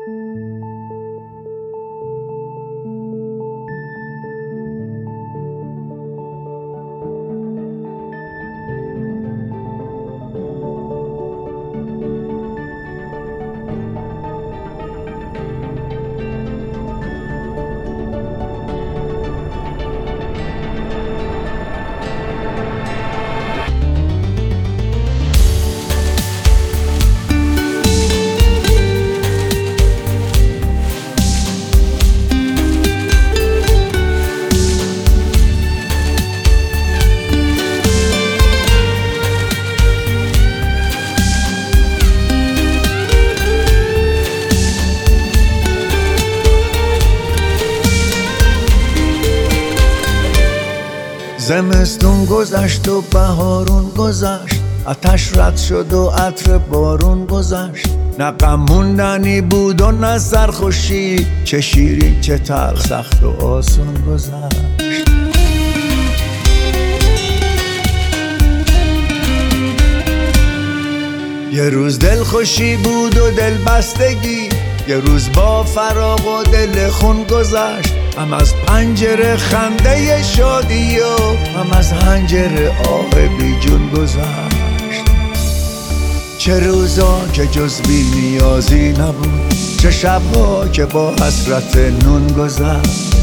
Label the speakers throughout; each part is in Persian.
Speaker 1: زمستون گذشت و بهارون گذشت، آتش رد شد و عطر بارون گذشت. نه غم موندنی بود و نه سرخوشی، چه شیرین چه تلخ، سخت و آسون گذشت. یه روز دلخوشی بود و دلبستگی، یه روز با فراق و دل خون گذشت. هم از پنجره خنده شادی و هم از حنجره آه بی جون گذشت. چه روزا که جز بی نیازی نبود، چه شبها که با حسرت نون گذشت.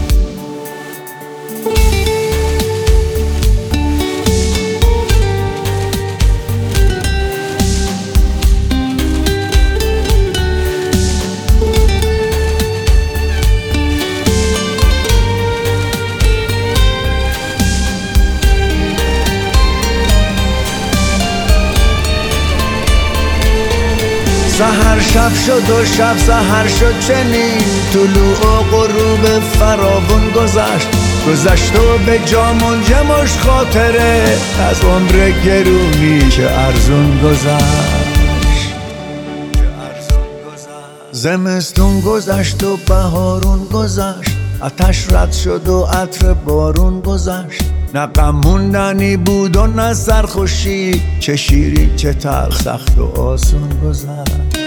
Speaker 1: سحر شب شد و شب سحر شد چنین، طلوع و غروب فراوون گذشت و به جا منجمش خاطره، از عمر گرونی که ارزون گذشت. زمستون گذشت و بهارون گذشت، آتش رد شد و عطر بارون گذشت. نه غم موندنی بود و نه سرخوشی، چه شیرین چه تلخ، سخت و آسون گذشت.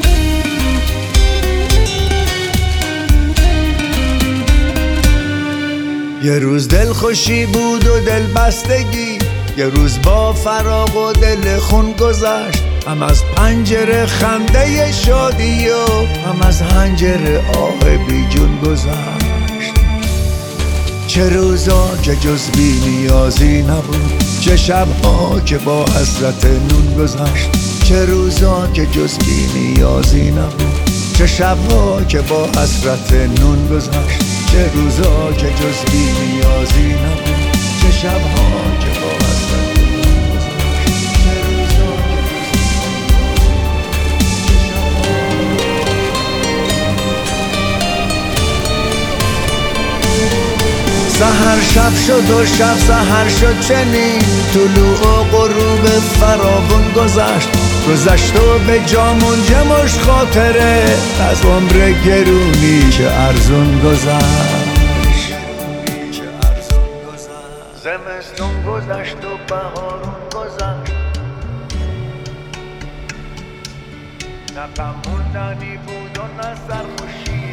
Speaker 1: یه روز دلخوشی بود و دلبستگی، یه روز با فراق و دل خون گذشت. هم از پنجره خنده شادی و هم از حنجره آه بی جون گذشت. چه روزا که جز بی نیازی نبود، چه شبها که با حسرت نون گذشت. چه روزا که جز بی نیازی نبود، چه شبها که با حسرت نون گذشت. چه روزا که جز بی نیازی نبود، چه شبها که با حسرت نون گذشت. چه روزا سحر شب شد و شب سحر شد چنین، طلوع و غروب فراوون گذشت و به جا منجمش خاطره، از عمر گرونی که ارزون گذشت. زمستون گذشت و بهارون گذشت، نه غم موندنی بود و نه سرخوشی،